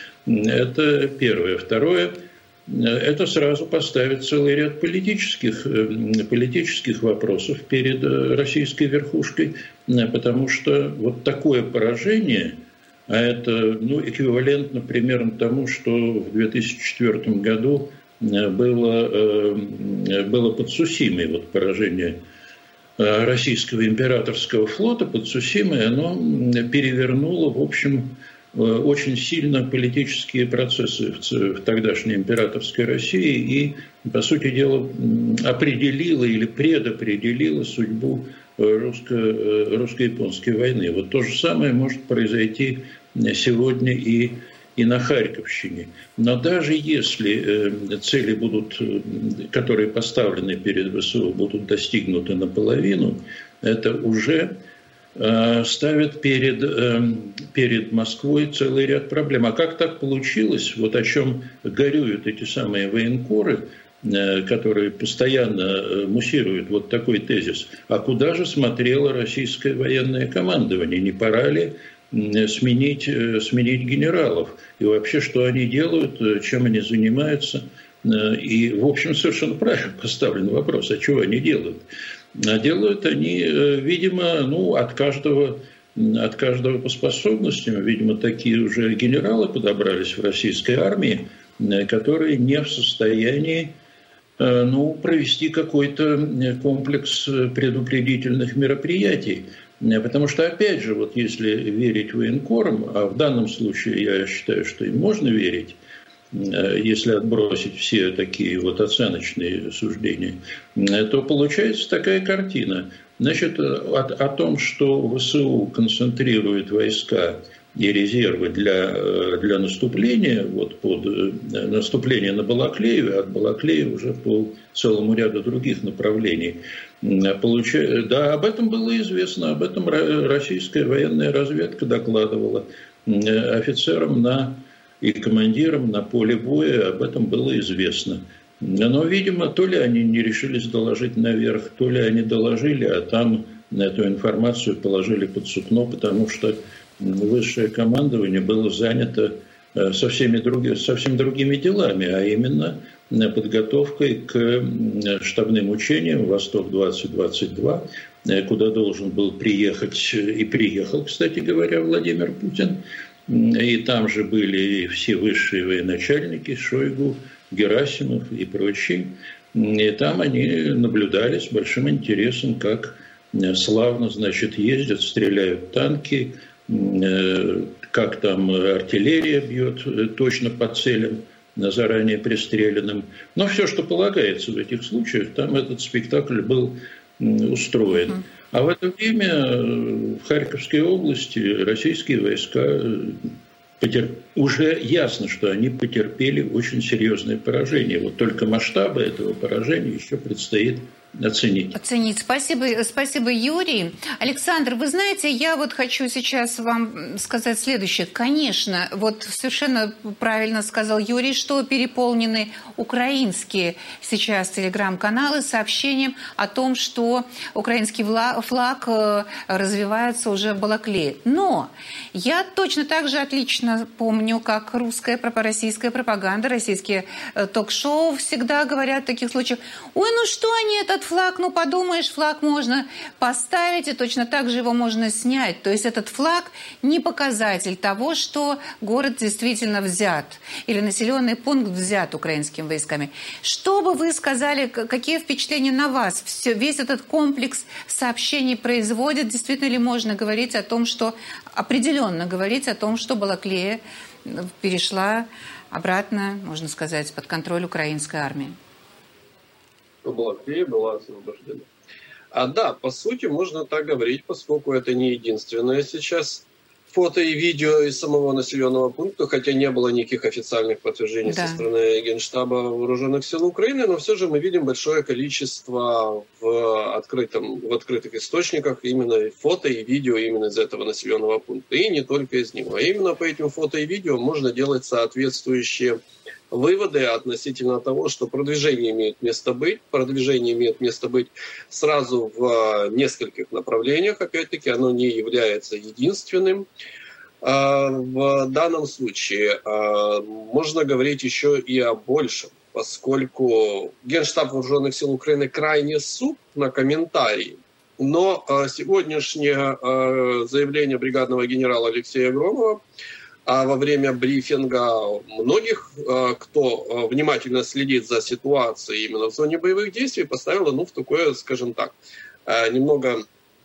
Это первое. Второе. Это сразу поставит целый ряд политических, политических вопросов перед российской верхушкой, потому что вот такое поражение, а это ну, эквивалентно примерно тому, что в две тысячи четвёртом году было, было под Сусимой, вот поражение российского императорского флота под Сусимой, оно перевернуло, в общем, очень сильно политические процессы в тогдашней императорской России и, по сути дела, определила или предопределила судьбу русско- русско-японской войны. Вот то же самое может произойти сегодня и, и на Харьковщине. Но даже если цели, будут, которые поставлены перед ВСУ, будут достигнуты наполовину, это уже ставят перед, перед Москвой целый ряд проблем. А как так получилось, вот о чем горюют эти самые военкоры, которые постоянно муссируют вот такой тезис, а куда же смотрело российское военное командование? Не пора ли сменить, сменить генералов? И вообще, что они делают, чем они занимаются? И, в общем, совершенно правильно поставлен вопрос, а чего они делают? А делают они, видимо, ну, от каждого, от каждого по способностям. Видимо, такие уже генералы подобрались в российской армии, которые не в состоянии ну, провести какой-то комплекс предупредительных мероприятий. Потому что, опять же, вот если верить военкорам, а в данном случае я считаю, что им можно верить, если отбросить все такие вот оценочные суждения, то получается такая картина. Значит, о, о том, что ВСУ концентрирует войска и резервы для, для наступления, вот под наступление на Балаклею, от Балаклеи уже по целому ряду других направлений. Получа... Да, об этом было известно, об этом российская военная разведка докладывала офицерам на и командирам на поле боя, об этом было известно. Но, видимо, то ли они не решились доложить наверх, то ли они доложили, а там эту информацию положили под сукно, потому что высшее командование было занято со всеми други, совсем другими делами, а именно подготовкой к штабным учениям «Восток-двадцать двадцать два», куда должен был приехать, и приехал, кстати говоря, Владимир Путин. И там же были все высшие военачальники, Шойгу, Герасимов и прочие. И там они наблюдали с большим интересом, как славно, значит, ездят, стреляют танки, как там артиллерия бьет точно по целям, заранее пристреленным. Но все, что полагается в этих случаях, там этот спектакль был устроен. А в это время в Харьковской области российские войска потер... уже ясно, что они потерпели очень серьезное поражение. Вот только масштабы этого поражения еще предстоит оценить. Оценить. Спасибо, спасибо, Юрий. Александр, вы знаете, я вот хочу сейчас вам сказать следующее. Конечно, вот совершенно правильно сказал Юрий, что переполнены украинские сейчас телеграм-каналы с сообщением о том, что украинский флаг развивается уже в Балаклее. Но я точно так же отлично помню, как русская пророссийская пропаганда, российские ток-шоу всегда говорят в таких случаях: ой, ну что они этот флаг, ну подумаешь, флаг можно поставить, и точно так же его можно снять. То есть этот флаг не показатель того, что город действительно взят или населенный пункт взят украинскими войсками. Что бы вы сказали, какие впечатления на вас все, весь этот комплекс сообщений производит? Действительно ли можно говорить о том, что определенно говорить о том, что Балаклея перешла обратно, можно сказать, под контроль украинской армии? Балаклея была освобождена. А да, по сути, можно так говорить, поскольку это не единственное сейчас фото и видео из самого населенного пункта, хотя не было никаких официальных подтверждений да. со стороны Генштаба Вооруженных сил Украины, но все же мы видим большое количество в, открытом, в открытых источниках именно фото и видео именно из этого населенного пункта. И не только из него. А именно по этим фото и видео можно делать соответствующие выводы относительно того, что продвижение имеет место быть. Продвижение имеет место быть сразу в нескольких направлениях. Опять-таки, оно не является единственным. В данном случае можно говорить еще и о большем, поскольку Генштаб Вооруженных сил Украины крайне суп на комментарии. Но сегодняшнее заявление бригадного генерала Алексея Громова а во время брифинга многих, кто внимательно следит за ситуацией именно в зоне боевых действий, поставило, ну, в такое, скажем так, немного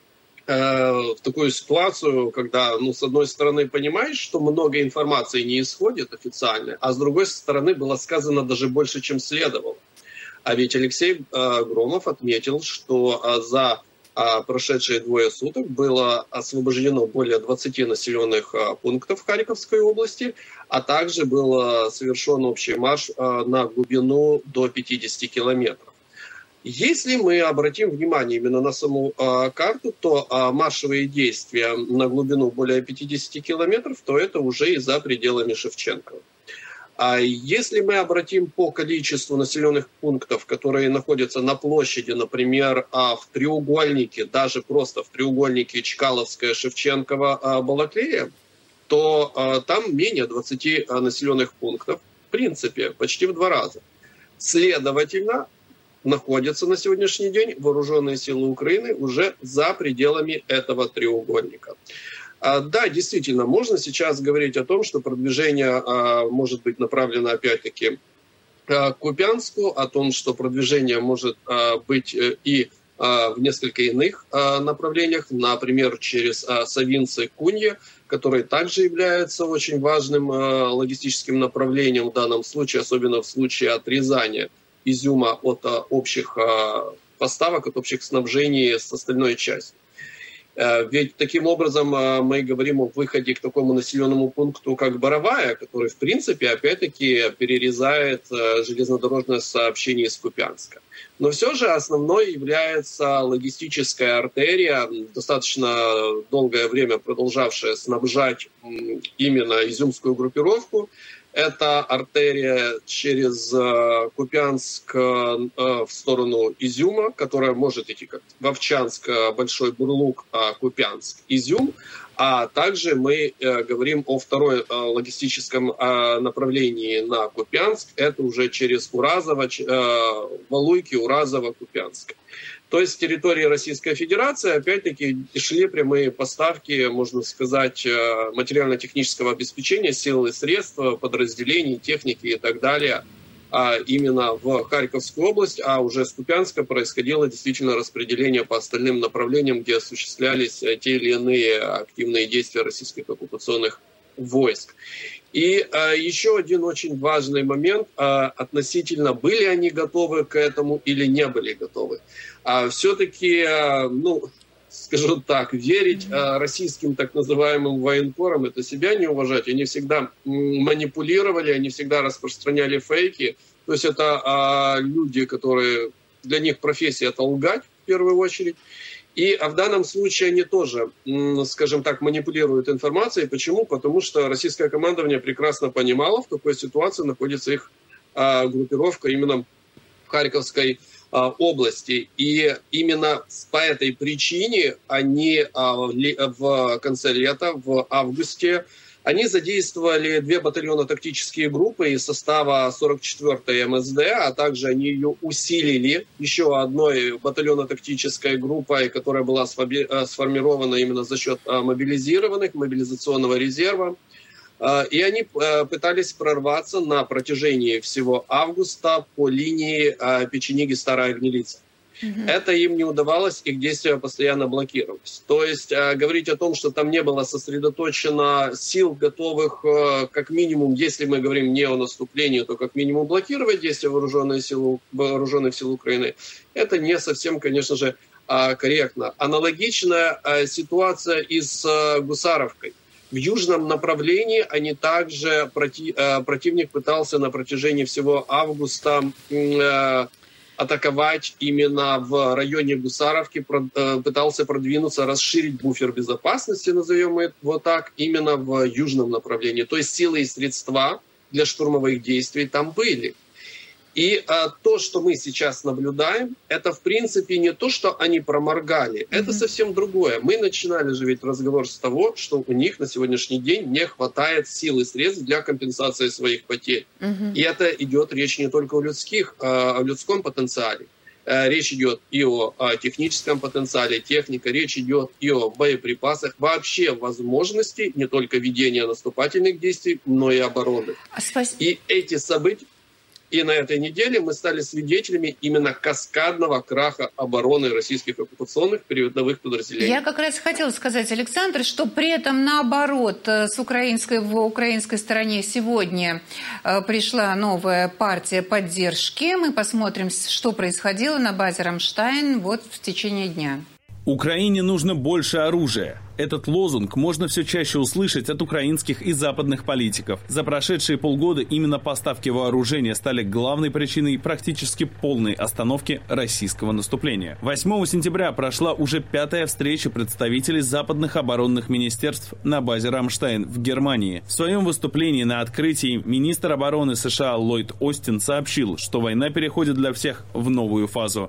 в такую ситуацию, когда, ну, с одной стороны, понимаешь, что много информации не исходит официально, а с другой стороны, было сказано даже больше, чем следовало. А ведь Алексей Громов отметил, что за А прошедшие двое суток было освобождено более двадцати населенных пунктов в Харьковской области, а также был совершен общий марш на глубину до пятидесяти километров. Если мы обратим внимание именно на саму карту, то маршевые действия на глубину более пятидесяти километров, то это уже и за пределами Шевченкова. А если мы обратим по количеству населенных пунктов, которые находятся на площади, например, в треугольнике, даже просто в треугольнике Чкаловская, Шевченкова, Балаклея, то там менее двадцати населенных пунктов, в принципе, почти в два раза. Следовательно, находятся на сегодняшний день вооруженные силы Украины уже за пределами этого треугольника. Да, действительно, можно сейчас говорить о том, что продвижение может быть направлено опять-таки к Купянску, о том, что продвижение может быть и в несколько иных направлениях, например, через Савинцы-Кунье, который также является очень важным логистическим направлением в данном случае, особенно в случае отрезания Изюма от общих поставок, от общих снабжений с остальной частью. Ведь таким образом мы говорим о выходе к такому населенному пункту, как Боровая, который, в принципе, опять-таки перерезает железнодорожное сообщение из Купянска. Но все же основной является логистическая артерия, достаточно долгое время продолжавшая снабжать именно изюмскую группировку. Это артерия через Купянск в сторону Изюма, которая может идти как Вовчанск, Большой Бурлук, Купянск, Изюм. А также мы говорим о второй логистическом направлении на Купянск. Это уже через Уразово, Валуйки, Уразово, Купянск. То есть с территории Российской Федерации, опять-таки, шли прямые поставки, можно сказать, материально-технического обеспечения, сил и средств, подразделений, техники и так далее, именно в Харьковскую область, а уже с Купянска происходило действительно распределение по остальным направлениям, где осуществлялись те или иные активные действия российских оккупационных войск. И а, еще один очень важный момент а, относительно, были они готовы к этому или не были готовы. А, все-таки, а, ну, скажу так, верить э, российским так называемым военкорам, это себя не уважать. Они всегда манипулировали, они всегда распространяли фейки. То есть это э, люди, которые, для них профессия — это лгать в первую очередь. И а в данном случае они тоже, скажем так, манипулируют информацией. Почему? Потому что российское командование прекрасно понимало, в какой ситуации находится их а, группировка именно в Харьковской а, области. И именно по этой причине они а, ли, в конце лета, в августе, они задействовали две батальонно-тактические группы из состава сорок четвёртой эм эс дэ, а также они ее усилили еще одной батальонно-тактической группой, которая была сформирована именно за счет мобилизированных, мобилизационного резерва. И они пытались прорваться на протяжении всего августа по линии Печениги-Старая Гнилица. Mm-hmm. Это им не удавалось, их действия постоянно блокировались. То есть э, говорить о том, что там не было сосредоточено сил, готовых э, как минимум, если мы говорим не о наступлении, то как минимум блокировать действия вооруженных сил, вооруженных сил Украины, это не совсем, конечно же, э, корректно. Аналогичная э, ситуация и с э, Гусаровкой. В южном направлении они также, проти, э, противник пытался на протяжении всего августа э, атаковать именно в районе Гусаровки, пытался продвинуться, расширить буфер безопасности, назовем его так, именно в южном направлении. То есть силы и средства для штурмовых действий там были. И а, то, что мы сейчас наблюдаем, это в принципе не то, что они проморгали, mm-hmm. это совсем другое. Мы начинали же ведь разговор с того, что у них на сегодняшний день не хватает сил и средств для компенсации своих потерь. Mm-hmm. И это идет речь не только о людских, а о людском потенциале. Речь идет и о, о техническом потенциале, техника, речь идет и о боеприпасах, вообще возможности не только ведения наступательных действий, но и обороны. Спасибо. И эти события, и на этой неделе мы стали свидетелями именно каскадного краха обороны российских оккупационных передовых подразделений. Я как раз хотела сказать, Александр, что при этом наоборот с украинской, в украинской стороне сегодня пришла новая партия поддержки. Мы посмотрим, что происходило на базе «Рамштайн» вот в течение дня. Украине нужно больше оружия. Этот лозунг можно все чаще услышать от украинских и западных политиков. За прошедшие полгода именно поставки вооружения стали главной причиной практически полной остановки российского наступления. восьмого сентября прошла уже пятая встреча представителей западных оборонных министерств на базе «Рамштайн» в Германии. В своем выступлении на открытии министр обороны США Ллойд Остин сообщил, что война переходит для всех в новую фазу.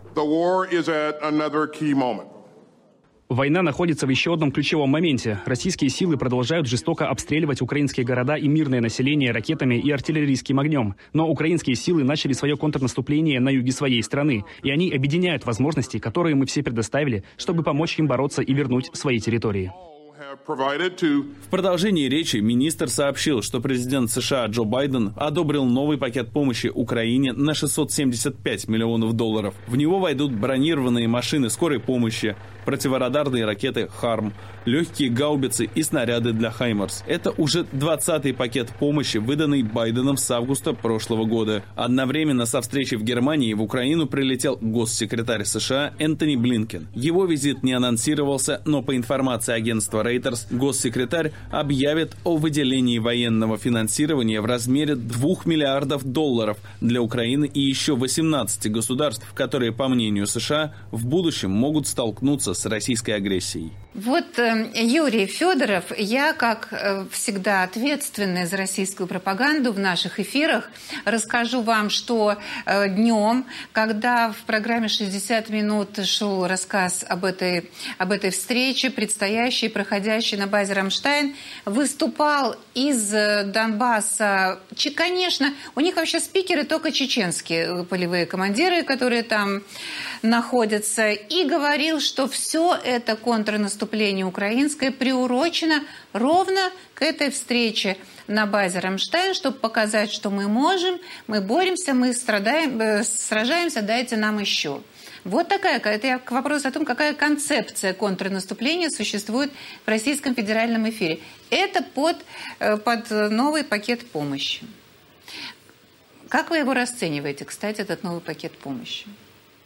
Война находится в еще одном ключевом моменте. Российские силы продолжают жестоко обстреливать украинские города и мирное население ракетами и артиллерийским огнем. Но украинские силы начали свое контрнаступление на юге своей страны. И они объединяют возможности, которые мы все предоставили, чтобы помочь им бороться и вернуть свои территории. В продолжении речи министр сообщил, что президент США Джо Байден одобрил новый пакет помощи Украине на шестьсот семьдесят пять миллионов долларов. В него войдут бронированные машины скорой помощи, противорадарные ракеты «Харм», легкие гаубицы и снаряды для «Хаймарс». Это уже двадцатый пакет помощи, выданный Байденом с августа прошлого года. Одновременно со встречей в Германии в Украину прилетел госсекретарь США Энтони Блинкен. Его визит не анонсировался, но по информации агентства Reuters, госсекретарь объявит о выделении военного финансирования в размере двух миллиардов долларов для Украины и еще восемнадцати государств, которые, по мнению США, в будущем могут столкнуться с российской агрессией. Вот, Юрий Федоров, я, как всегда, ответственная за российскую пропаганду в наших эфирах, расскажу вам, что днем, когда в программе шестьдесят минут шел рассказ об этой, об этой встрече, предстоящей, проходящей на базе «Рамштайн», выступал из Донбасса, конечно, у них вообще спикеры только чеченские полевые командиры, которые там находятся, и говорил, что все это контрнаступление украинское приурочено ровно к этой встрече на базе «Рамштайн», чтобы показать, что мы можем, мы боремся, мы страдаем, сражаемся, дайте нам еще. Вот такая, это я к вопросу о том, какая концепция контрнаступления существует в Российском федеральном эфире. Это под, под новый пакет помощи. Как вы его расцениваете, кстати, этот новый пакет помощи?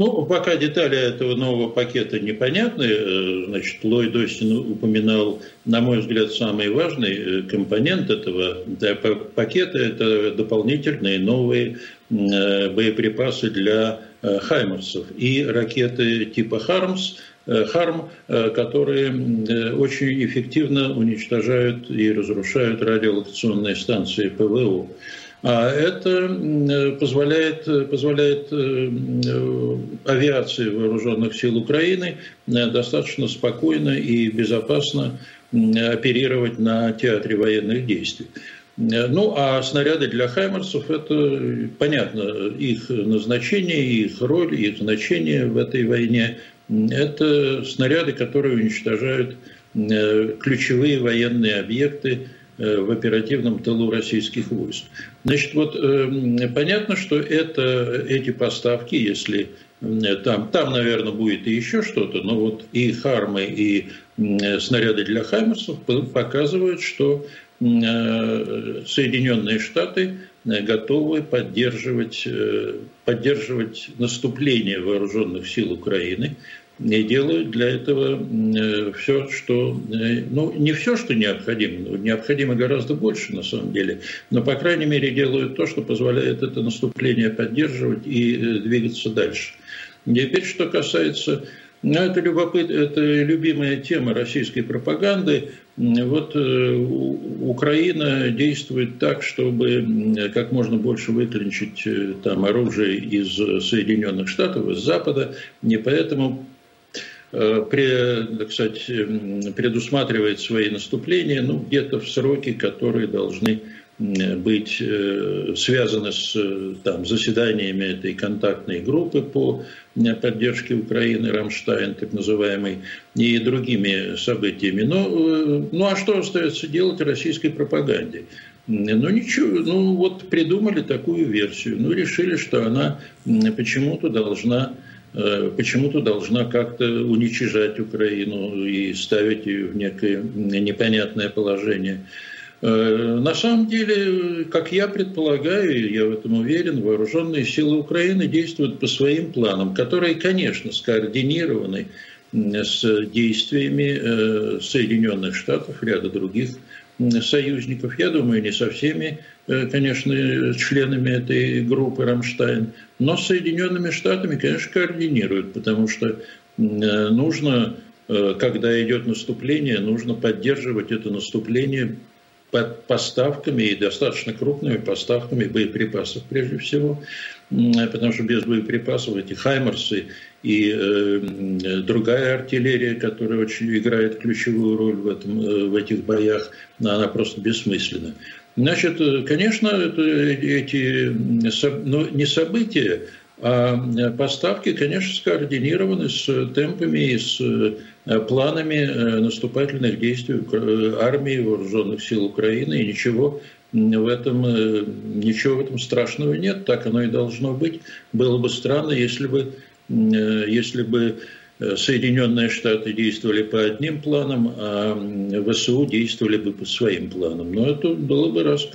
Ну, пока детали этого нового пакета непонятны. Значит, Ллойд Остин упоминал, на мой взгляд, самый важный компонент этого пакета – это дополнительные новые боеприпасы для хаймарсов и ракеты типа «Хармс», «Харм», которые очень эффективно уничтожают и разрушают радиолокационные станции ПВО. А это позволяет, позволяет авиации Вооруженных сил Украины достаточно спокойно и безопасно оперировать на театре военных действий. Ну, а снаряды для хаймарсов – это, понятно, их назначение, их роль, их значение в этой войне. Это снаряды, которые уничтожают ключевые военные объекты в оперативном тылу российских войск. Значит, вот э, понятно, что это, эти поставки, если э, там, там, наверное, будет и еще что-то, но вот и «Хармы», и э, снаряды для хаймарсов показывают, что э, Соединенные Штаты готовы поддерживать, э, поддерживать наступление вооруженных сил Украины, и делают для этого все, что... Ну, не все, что необходимо. Необходимо гораздо больше, на самом деле. Но, по крайней мере, делают то, что позволяет это наступление поддерживать и двигаться дальше. Теперь, что касается... Ну, это, любопыт... это любимая тема российской пропаганды. Вот Украина действует так, чтобы как можно больше выклинчить там оружие из Соединенных Штатов, из Запада. Не поэтому... Кстати, предусматривает свои наступления, ну, где-то в сроки, которые должны быть связаны с там, заседаниями этой контактной группы по поддержке Украины, Рамштайн, так называемый, и другими событиями. Но, ну а что остается делать российской пропаганде? Ну ничего, ну вот придумали такую версию, ну решили, что она почему-то должна... почему-то должна как-то уничижать Украину и ставить ее в некое непонятное положение. На самом деле, как я предполагаю, я в этом уверен, вооруженные силы Украины действуют по своим планам, которые, конечно, скоординированы с действиями Соединенных Штатов, ряда других союзников. Я думаю, не со всеми, конечно, членами этой группы «Рамштайн», но с Соединенными Штатами, конечно, координируют, потому что нужно, когда идет наступление, нужно поддерживать это наступление под поставками и достаточно крупными поставками боеприпасов прежде всего, потому что без боеприпасов эти хаймарсы и э, другая артиллерия, которая очень играет ключевую роль в, этом, в этих боях, она просто бессмысленна. Значит, конечно, это, эти ну, не события, а поставки, конечно, скоординированы с темпами и с планами наступательных действий армии, вооруженных сил Украины, и ничего в этом, ничего в этом страшного нет, так оно и должно быть. Было бы странно, если бы, если бы Соединенные Штаты действовали по одним планам, а ВСУ действовали бы по своим планам. Но это было бы раз,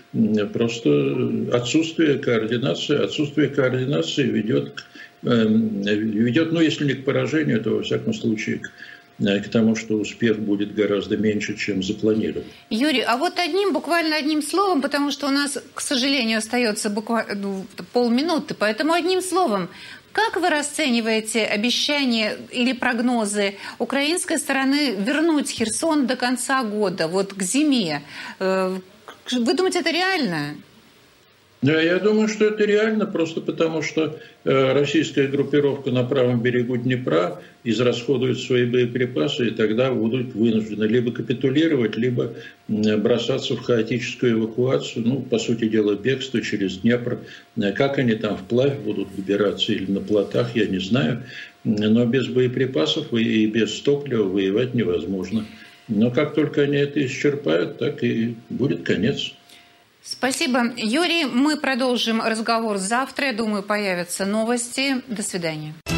просто отсутствие координации. Отсутствие координации ведет, к, ведет, ну, если не к поражению, то, во всяком случае, к к тому, что успех будет гораздо меньше, чем запланирован. Юрий, а вот одним, буквально одним словом, потому что у нас, к сожалению, остается буквально ну, полминуты, поэтому одним словом, как вы расцениваете обещания или прогнозы украинской стороны вернуть Херсон до конца года, вот к зиме? Вы думаете, это реально? Да, я думаю, что это реально, просто потому что российская группировка на правом берегу Днепра израсходует свои боеприпасы, и тогда будут вынуждены либо капитулировать, либо бросаться в хаотическую эвакуацию, ну, по сути дела, бегство через Днепр. Как они там вплавь будут добираться или на плотах, я не знаю, но без боеприпасов и без топлива воевать невозможно. Но как только они это исчерпают, так и будет конец. Спасибо. Юрий, мы продолжим разговор завтра. Я думаю, появятся новости. До свидания.